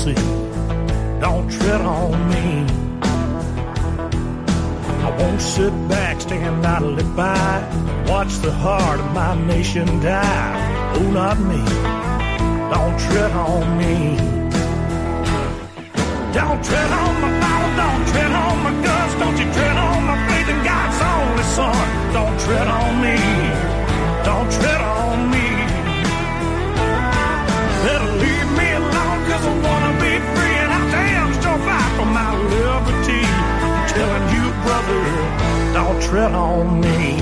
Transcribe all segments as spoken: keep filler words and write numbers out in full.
see. Don't tread on me. I won't sit back, stand idly by, watch the heart of my nation die. Oh, not me. Don't tread on me. Don't tread on my Bible, don't tread on my guns, don't you tread on my faith in God's only Son. Don't tread on me. Don't tread on me. Better leave me alone, cause I wanna be free, and I damn sure fight for my liberty. I'm telling you, brother, don't tread on me.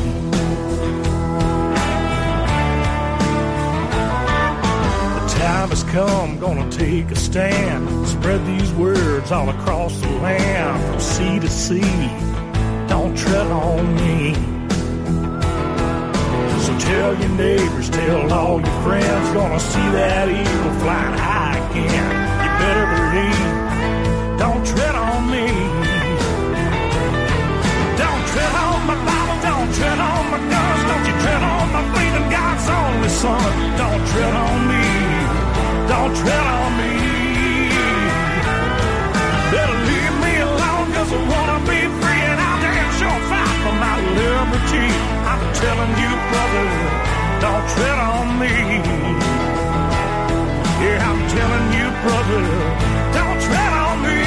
The time has come, gonna take a stand, spread these words all across the land, from sea to sea. Don't tread on me. So tell your neighbors, tell all your friends, gonna see that eagle flying high again. You better believe, don't tread on me. Don't tread on my Bible, don't tread on my guns, don't you tread on my faith in God's only Son. Don't tread on me, don't tread on me. Better leave me alone, cause I wanna be free, and I'll damn sure fight for my liberty. I'm telling you, brother, don't tread on me. Yeah, I'm telling you, brother, don't tread on me.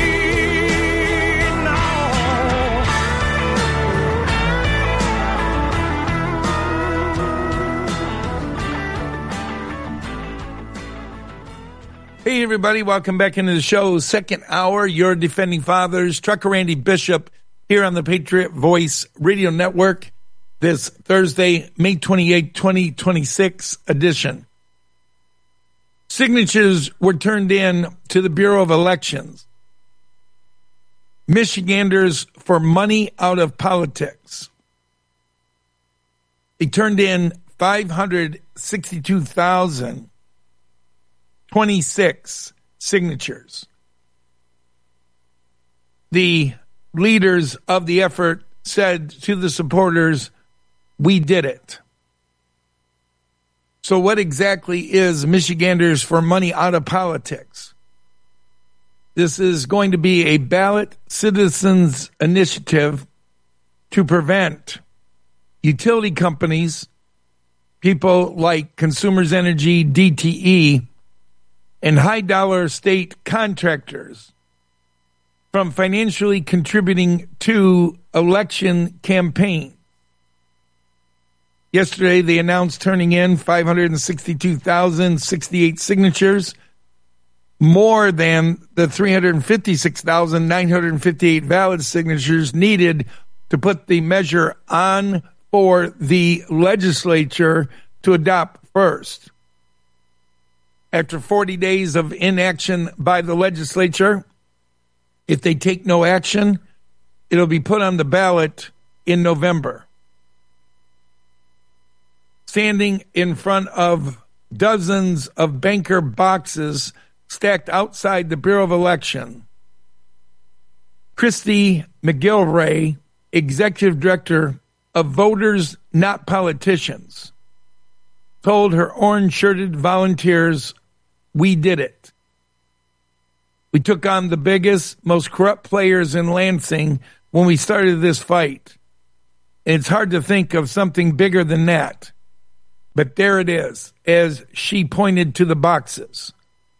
No. Hey, everybody, welcome back into the show. Second hour, your Defending Fathers, Trucker Randy Bishop, here on the Patriot Voice Radio Network. This Thursday, May twenty-eighth, twenty twenty-six edition. Signatures were turned in to the Bureau of Elections. Michiganders for money out of politics. They turned in five hundred sixty-two thousand twenty-six signatures. The leaders of the effort said to the supporters, "We did it." So what exactly is Michiganders for Money Out of Politics? This is going to be a ballot citizens initiative to prevent utility companies, people like Consumers Energy, D T E, and high-dollar state contractors from financially contributing to election campaigns. Yesterday, they announced turning in five hundred sixty-two thousand sixty-eight signatures, more than the three hundred fifty-six thousand nine hundred fifty-eight valid signatures needed to put the measure on for the legislature to adopt first. After forty days of inaction by the legislature, if they take no action, it'll be put on the ballot in November. Standing in front of dozens of banker boxes stacked outside the Bureau of Election, Christy McGilvray, executive director of Voters Not Politicians, told her orange-shirted volunteers, "We did it. We took on the biggest, most corrupt players in Lansing when we started this fight. And it's hard to think of something bigger than that. But there it is," as she pointed to the boxes.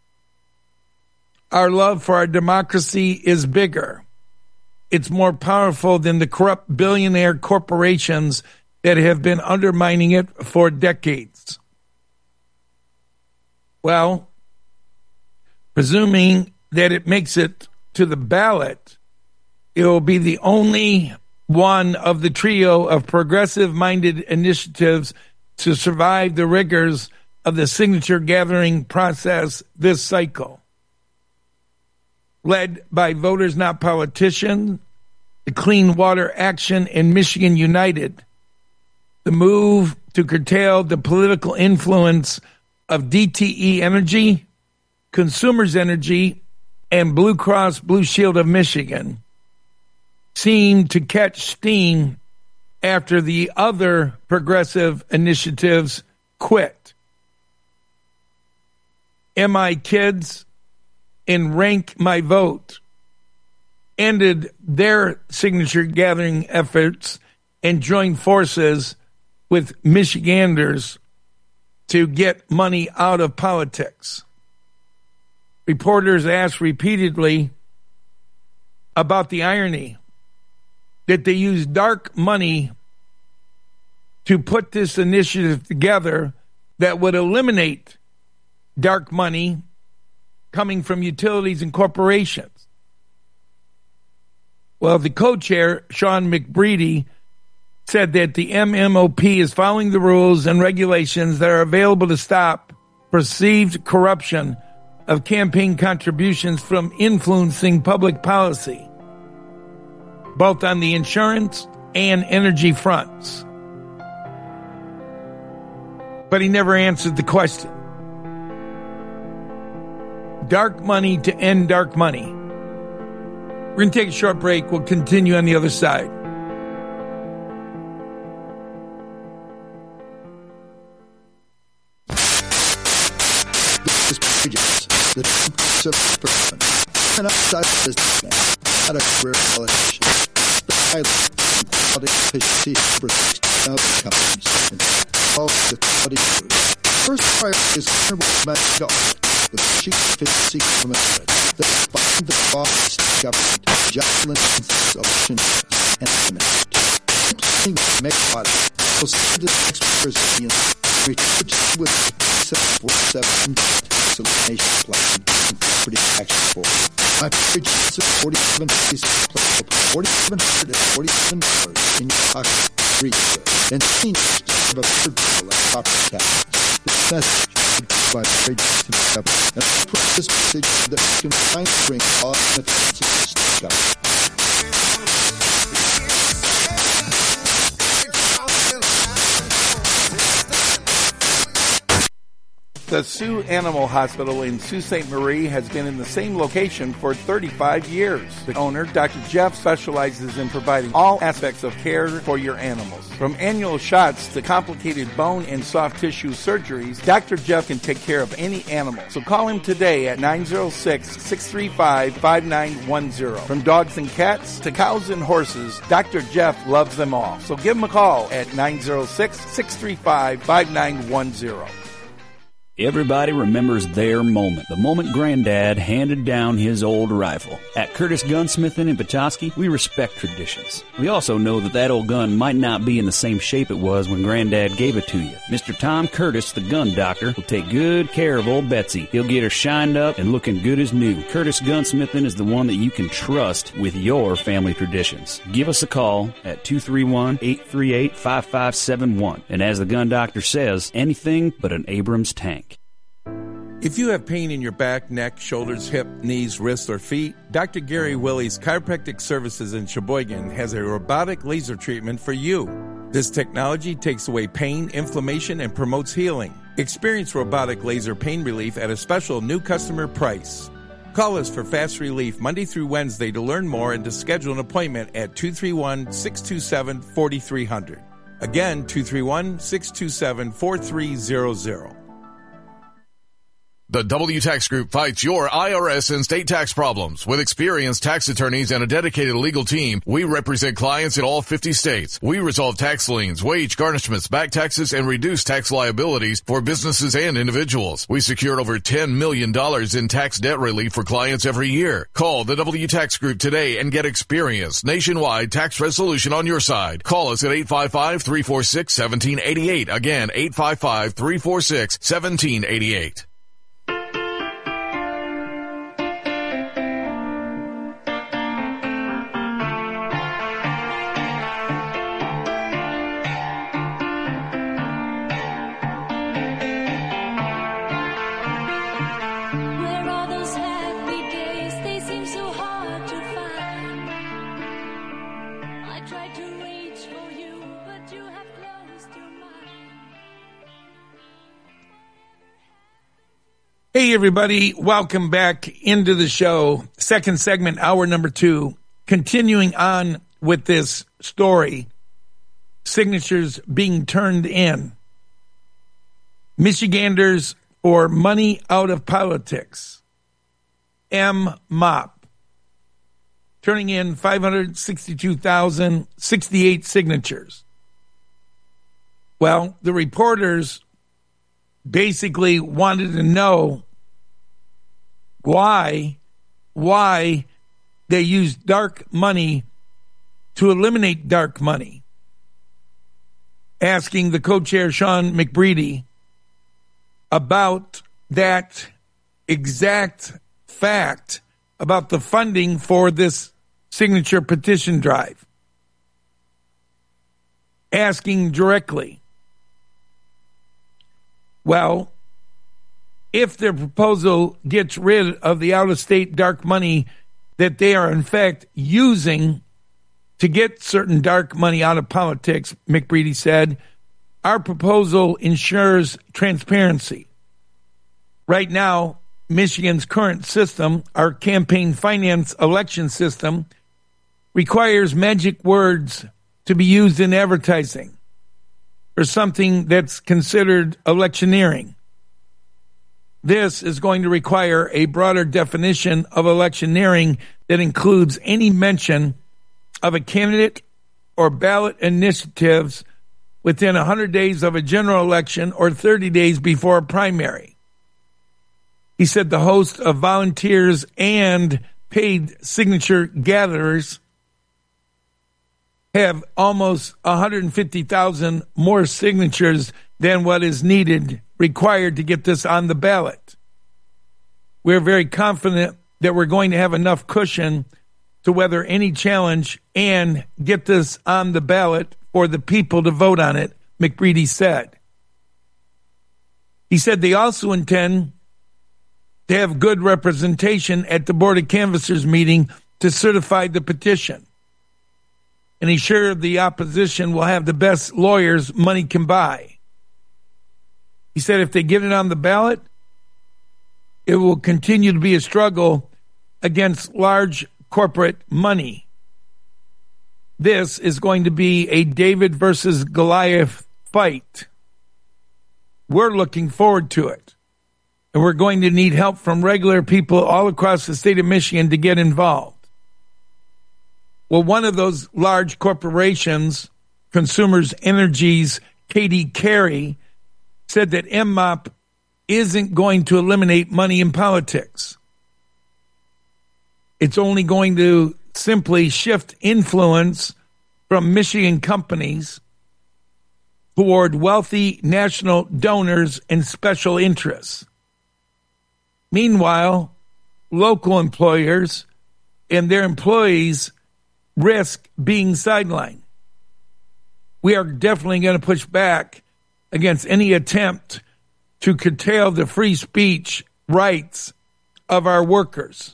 "Our love for our democracy is bigger. It's more powerful than the corrupt billionaire corporations that have been undermining it for decades." Well, presuming that it makes it to the ballot, it will be the only one of the trio of progressive-minded initiatives to survive the rigors of the signature-gathering process this cycle. Led by Voters Not Politicians, the Clean Water Action, and Michigan United, the move to curtail the political influence of D T E Energy, Consumers Energy, and Blue Cross Blue Shield of Michigan seemed to catch steam after the other progressive initiatives quit. M I Kids and Rank My Vote ended their signature gathering efforts and joined forces with Michiganders to get money out of politics. Reporters asked repeatedly about the irony that they used dark money to put this initiative together that would eliminate dark money coming from utilities and corporations. Well, the co-chair, Sean McBreedy, said that the M M O P is following the rules and regulations that are available to stop perceived corruption of campaign contributions from influencing public policy, both on the insurance and energy fronts. But he never answered the question. Dark money to end dark money. We're going to take a short break. We'll continue on the other side. The of person, an outside businessman, not a career politician, the quality efficiency for sixty thousand companies, and all the quality food. First priority is honorable managed government, with cheap efficiency government that bind the boss government, jobless election, and imminent. Implementing make body will save the taxpayers millions, return with seven four seven elimination plan and property tax reform. My page is forty-seven forty-seven hundred forty-seven dollars in your pocket. Read it. And seniors have a third bill like property tax. This message is by page and I put this message that we can find to bring all benefits to the state government. The Sioux Animal Hospital in Sault Ste. Marie has been in the same location for thirty-five years. The owner, Doctor Jeff, specializes in providing all aspects of care for your animals. From annual shots to complicated bone and soft tissue surgeries, Doctor Jeff can take care of any animal. So call him today at nine oh six, six three five, five nine one zero. From dogs and cats to cows and horses, Doctor Jeff loves them all. So give him a call at nine oh six, six three five, five nine one zero. Everybody remembers their moment, the moment Granddad handed down his old rifle. At Curtis Gunsmithing in Petoskey, we respect traditions. We also know that that old gun might not be in the same shape it was when Granddad gave it to you. Mister Tom Curtis, the gun doctor, will take good care of old Betsy. He'll get her shined up and looking good as new. Curtis Gunsmithing is the one that you can trust with your family traditions. Give us a call at two three one, eight three eight, five five seven one. And as the gun doctor says, anything but an Abrams tank. If you have pain in your back, neck, shoulders, hip, knees, wrists, or feet, Doctor Gary Willie's Chiropractic Services in Sheboygan has a robotic laser treatment for you. This technology takes away pain, inflammation, and promotes healing. Experience robotic laser pain relief at a special new customer price. Call us for fast relief Monday through Wednesday to learn more and to schedule an appointment at two three one, six two seven, four three zero zero. Again, two three one, six two seven, four three zero zero. The W Tax Group fights your I R S and state tax problems. With experienced tax attorneys and a dedicated legal team, we represent clients in all fifty states. We resolve tax liens, wage garnishments, back taxes, and reduce tax liabilities for businesses and individuals. We secured over ten million dollars in tax debt relief for clients every year. Call the W Tax Group today and get experienced nationwide tax resolution on your side. Call us at eight five five, three four six, one seven eight eight. Again, eight five five, three four six, one seven eight eight. Hey, everybody. Welcome back into the show. Second segment, hour number two. Continuing on with this story, signatures being turned in. Michiganders for money out of politics. M M O P, turning in five hundred sixty-two thousand sixty-eight signatures. Well, the reporters basically wanted to know why, why they used dark money to eliminate dark money, asking the co-chair Sean McBreedy about that exact fact about the funding for this signature petition drive. Asking directly, well, if their proposal gets rid of the out-of-state dark money that they are in fact using to get certain dark money out of politics, McBreedy said, our proposal ensures transparency. Right now, Michigan's current system, our campaign finance election system, requires magic words to be used in advertising for something that's considered electioneering. This is going to require a broader definition of electioneering that includes any mention of a candidate or ballot initiatives within one hundred days of a general election or thirty days before a primary. He said the host of volunteers and paid signature gatherers have almost one hundred fifty thousand more signatures than what is needed, required to get this on the ballot. We're very confident that we're going to have enough cushion to weather any challenge and get this on the ballot for the people to vote on it, McBreedy said. He said they also intend to have good representation at the Board of Canvassers meeting to certify the petition. And he's sure the opposition will have the best lawyers money can buy. He said if they get it on the ballot, it will continue to be a struggle against large corporate money. This is going to be a David versus Goliath fight. We're looking forward to it. And we're going to need help from regular people all across the state of Michigan to get involved. Well, one of those large corporations, Consumers Energy's Katie Carey, said that M M O P isn't going to eliminate money in politics. It's only going to simply shift influence from Michigan companies toward wealthy national donors and special interests. Meanwhile, local employers and their employees risk being sidelined. We are definitely going to push back against any attempt to curtail the free speech rights of our workers.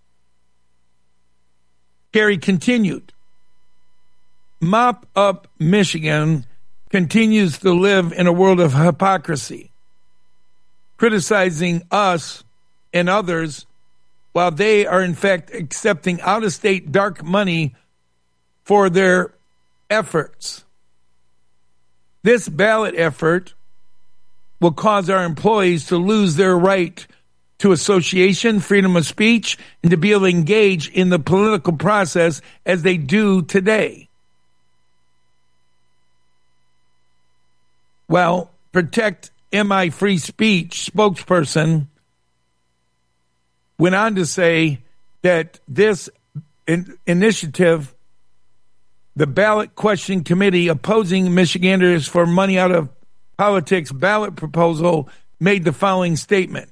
Carey continued, Mop Up Michigan continues to live in a world of hypocrisy, criticizing us and others while they are in fact accepting out-of-state dark money for their efforts. This ballot effort will cause our employees to lose their right to association, freedom of speech, and to be able to engage in the political process as they do today. Well, Protect M I Free Speech spokesperson went on to say that this in- initiative, the ballot question committee opposing Michiganders for money out of politics ballot proposal, made the following statement.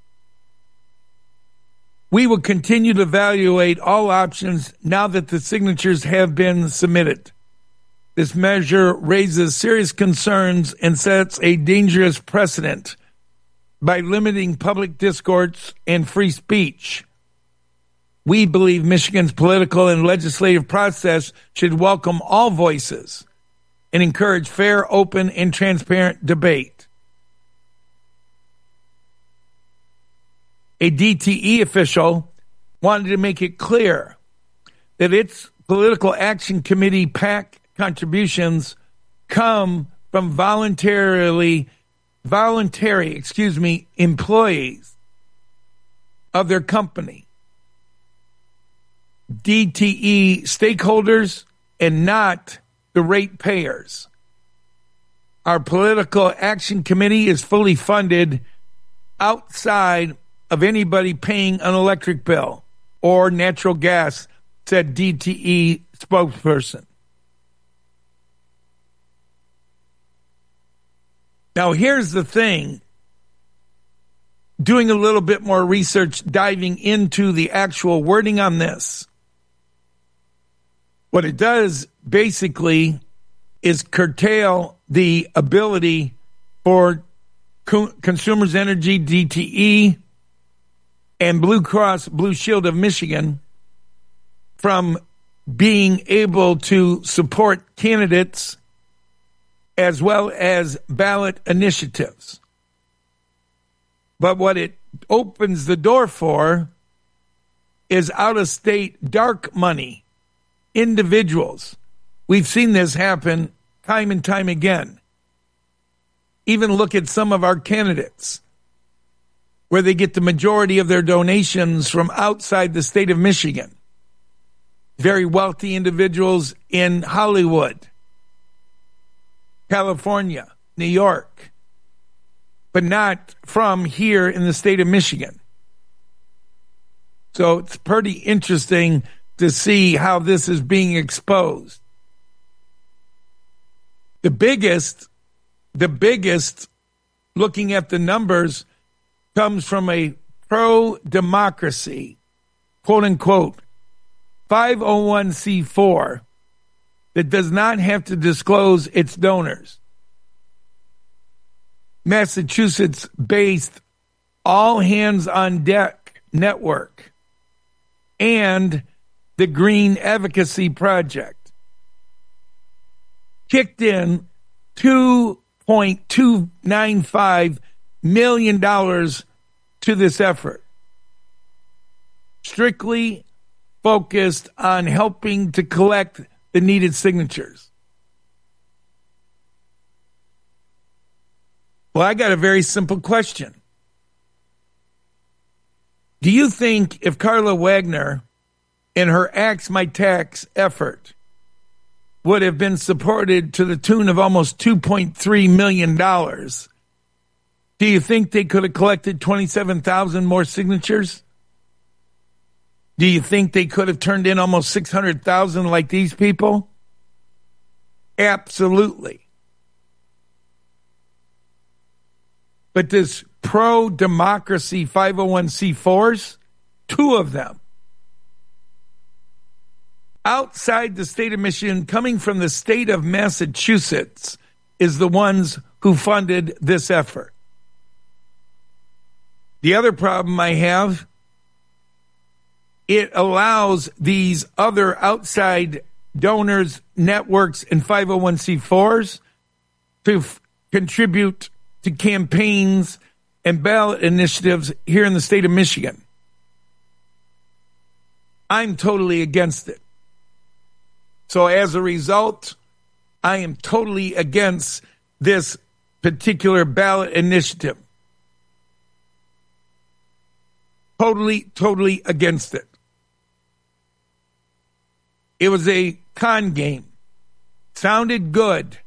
We will continue to evaluate all options now that the signatures have been submitted. This measure raises serious concerns and sets a dangerous precedent by limiting public discourse and free speech. We believe Michigan's political and legislative process should welcome all voices and encourage fair, open, and transparent debate. A D T E official wanted to make it clear that its political action committee PAC contributions come from voluntarily, voluntary, excuse me, employees of their company, D T E stakeholders and not the ratepayers. Our political action committee is fully funded outside of anybody paying an electric bill or natural gas, said D T E spokesperson. Now, here's the thing. Doing a little bit more research, diving into the actual wording on this. What it does basically is curtail the ability for Co- Consumers Energy, D T E, and Blue Cross Blue Shield of Michigan from being able to support candidates as well as ballot initiatives. But what it opens the door for is out-of-state dark money, individuals. We've seen this happen time and time again. Even look at some of our candidates, where they get the majority of their donations from outside the state of Michigan. Very wealthy individuals in Hollywood, California, New York, but not from here in the state of Michigan. So it's pretty interesting to see how this is being exposed. The biggest, the biggest, looking at the numbers, comes from a pro-democracy, quote-unquote, five oh one c four that does not have to disclose its donors. Massachusetts-based All Hands on Deck Network and the Green Advocacy Project kicked in two point two nine five million dollars to this effort, strictly focused on helping to collect the needed signatures. Well, I got a very simple question. Do you think if Carla Wagner in her Axe My Tax effort would have been supported to the tune of almost two point three million dollars, do you think they could have collected twenty-seven thousand more signatures? Do you think they could have turned in almost six hundred thousand like these people? Absolutely. But this pro-democracy five oh one c fours, two of them, outside the state of Michigan, coming from the state of Massachusetts, is the ones who funded this effort. The other problem I have, it allows these other outside donors, networks, and five oh one c fours to f- contribute to campaigns and ballot initiatives here in the state of Michigan. I'm totally against it. So as a result, I am totally against this particular ballot initiative. Totally, totally against it. It was a con game. Sounded good.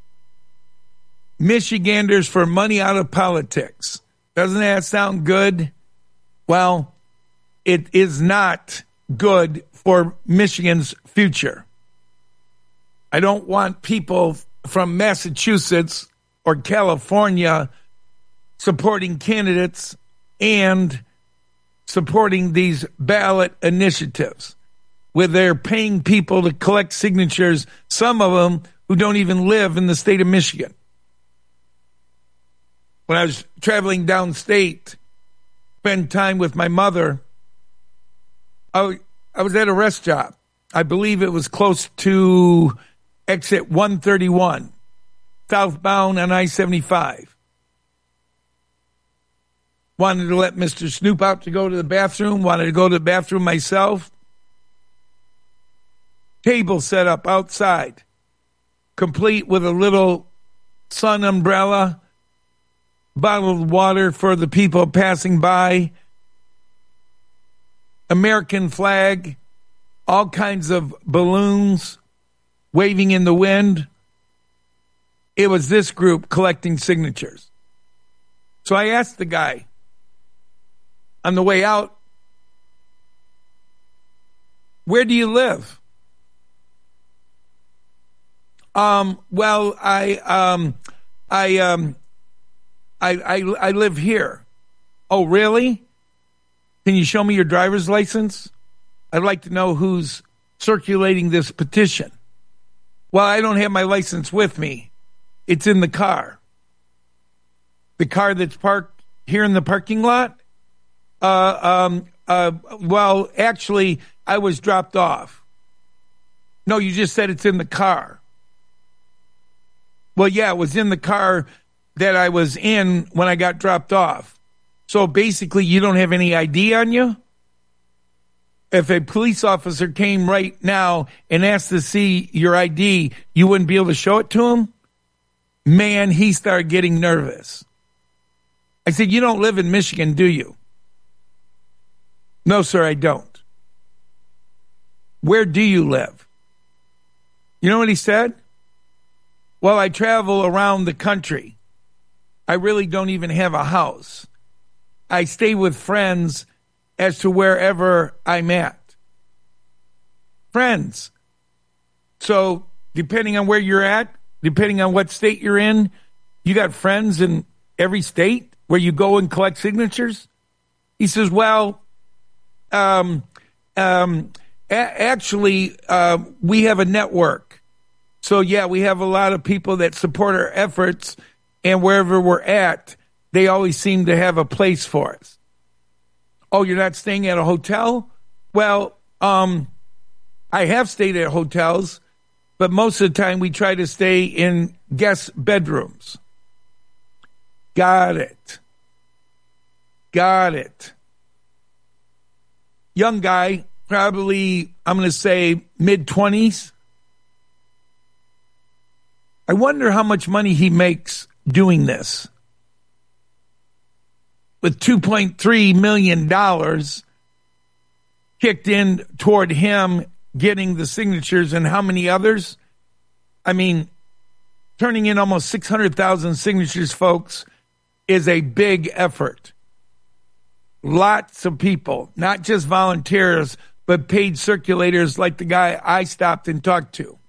Michiganders for money out of politics. Doesn't that sound good? Well, it is not good for Michigan's future. I don't want people from Massachusetts or California supporting candidates and supporting these ballot initiatives where they're paying people to collect signatures, some of them who don't even live in the state of Michigan. When I was traveling downstate, spend time with my mother, I, I was at a rest stop. I believe it was close to exit one thirty-one, southbound on I seventy-five. Wanted to let Mister Snoop out to go to the bathroom, wanted to go to the bathroom myself. Table set up outside, complete with a little sun umbrella, bottled water for the people passing by, American flag, all kinds of balloons waving in the wind. It was this group collecting signatures. So I asked the guy on the way out, where do you live? Um, well, I, um, I, um, I, I, I live here. Oh, really? Can you show me your driver's license? I'd like to know who's circulating this petition. Well, I don't have my license with me. It's in the car. The car that's parked here in the parking lot? Uh, um, uh, well, actually, I was dropped off. No, you just said it's in the car. Well, yeah, it was in the car that I was in when I got dropped off. So basically, you don't have any I D on you? If a police officer came right now and asked to see your I D, you wouldn't be able to show it to him? Man, he started getting nervous. I said, you don't live in Michigan, do you? No, sir, I don't. Where do you live? You know what he said? Well, I travel around the country. I really don't even have a house. I stay with friends as to wherever I'm at. Friends. So, depending on where you're at, depending on what state you're in, you got friends in every state where you go and collect signatures? He says, well, um, um, a- actually, uh, we have a network. So, yeah, we have a lot of people that support our efforts, and wherever we're at, they always seem to have a place for us. Oh, you're not staying at a hotel? Well, um, I have stayed at hotels, but most of the time we try to stay in guest bedrooms. Got it. Got it. Young guy, probably, I'm going to say mid-twenties. I wonder how much money he makes doing this. With two point three million dollars kicked in toward him getting the signatures, and how many others? I mean, turning in almost six hundred thousand signatures, folks, is a big effort. Lots of people, not just volunteers, but paid circulators like the guy I stopped and talked to.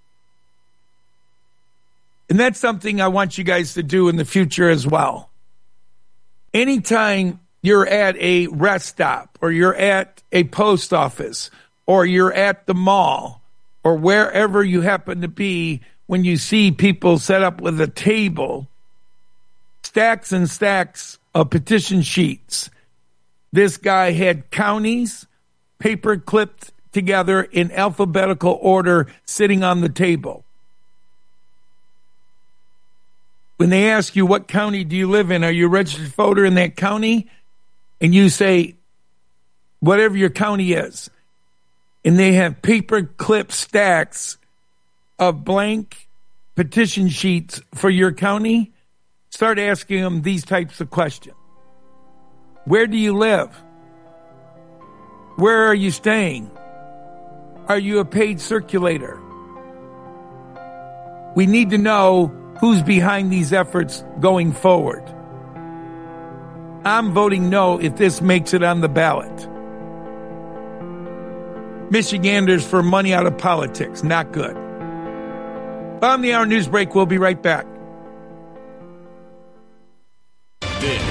And that's something I want you guys to do in the future as well. Anytime you're at a rest stop, or you're at a post office, or you're at the mall, or wherever you happen to be, when you see people set up with a table, stacks and stacks of petition sheets. This guy had counties paper clipped together in alphabetical order sitting on the table. When they ask you, what county do you live in? Are you a registered voter in that county? And you say, whatever your county is. And they have paper clip stacks of blank petition sheets for your county. Start asking them these types of questions. Where do you live? Where are you staying? Are you a paid circulator? We need to know who's behind these efforts going forward. I'm voting no if this makes it on the ballot. Michiganders for money out of politics, not good. On the hour news break, we'll be right back.